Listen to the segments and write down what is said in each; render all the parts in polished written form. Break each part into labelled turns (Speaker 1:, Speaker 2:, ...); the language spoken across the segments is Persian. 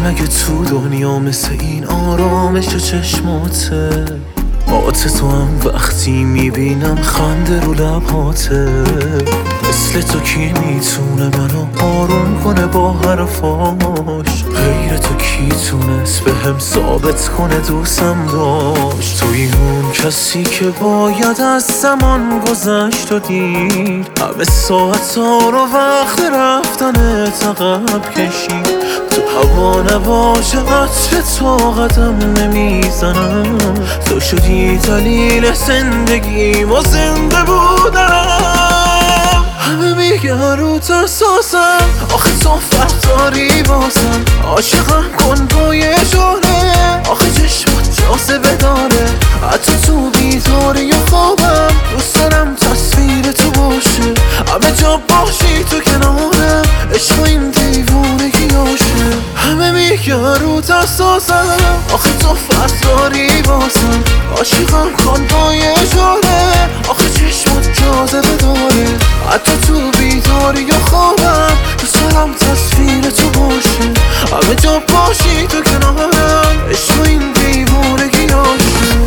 Speaker 1: مگه تو دنیا مثل این آرامش چشماته؟ آت تو هم وقتی میبینم خنده رو لبهاته. مثل تو کی میتونه منو آروم کنه با حرفاش؟ غیر تو کی تونست بهم ثابت کنه دوستم داشت؟ توی اون کسی که باید از زمان گذشت و دید همه ساعت ها رو وقت رفتن عقب کشید. تو هوا نباشه عطر تو قدم نمیزنم. تو شدی دلیل زندگیم و زنده بودم. همه میگن رو ترساسم، آخه تو فرق داری بازم. عاشقم کن با یه جوره، آخه چشمات جاذبه داره. حتی تو بیداری یا خوابم دوست دارم تصویر تو باشه. همه جا باشی تو کنارم، عشق این دیوونگی باشه. همه میگن رو ترساسم، آخه تو فرق داری بازم. عاشقم کن با یه جوره، آخه چشمات جاذبه داره. حتی تو بیداری یا خوابم دوست دارم تصویر تو باشه. همه جا باشی تو کنارم، عشق این دیوونگی باشه.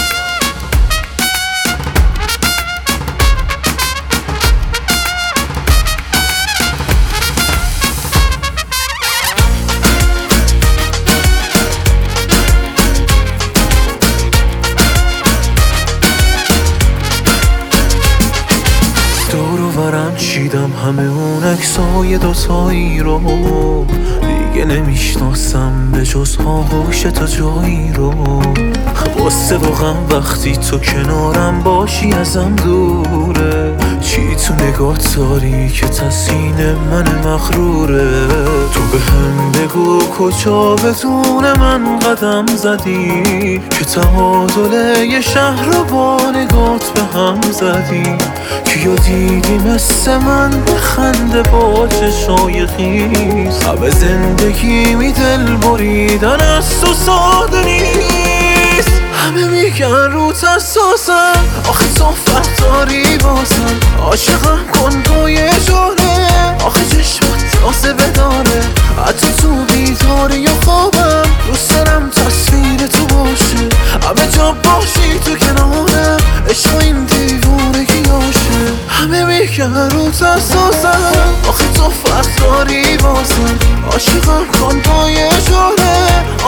Speaker 1: دور و برم چیدم همه اون عکسای دوتایی رو. دیگه نمیشناسم به جز آغوش تا جایی رو. واسه واقعا وقتی تو کنارم باشی ازم دوره. چی تو نگاه داری که تسکین من مغروره؟ تو به هم بگو کجا بدون من قدم زدی که تعادل یه شهر رو با نگات به هم زدی. کیو دیدی مثل من بخنده با چشای خیز؟ همه زندگی می دل بریدن از تو ساده نیست. همه میگن رو ترساسم، آخه تو فرق داری بازم. عاشقم کن با یه جوره، آخه چشمات جاذبه داره. حتی تو بیداری یا خوابم دوست دارم تصویر تو باشه. همه جا باشی تو کنارم، عشق این دیوونگی باشه. همه میگن رو ترساسم، آخه تو فرق داری بازم. عاشقم کن با یه جوره،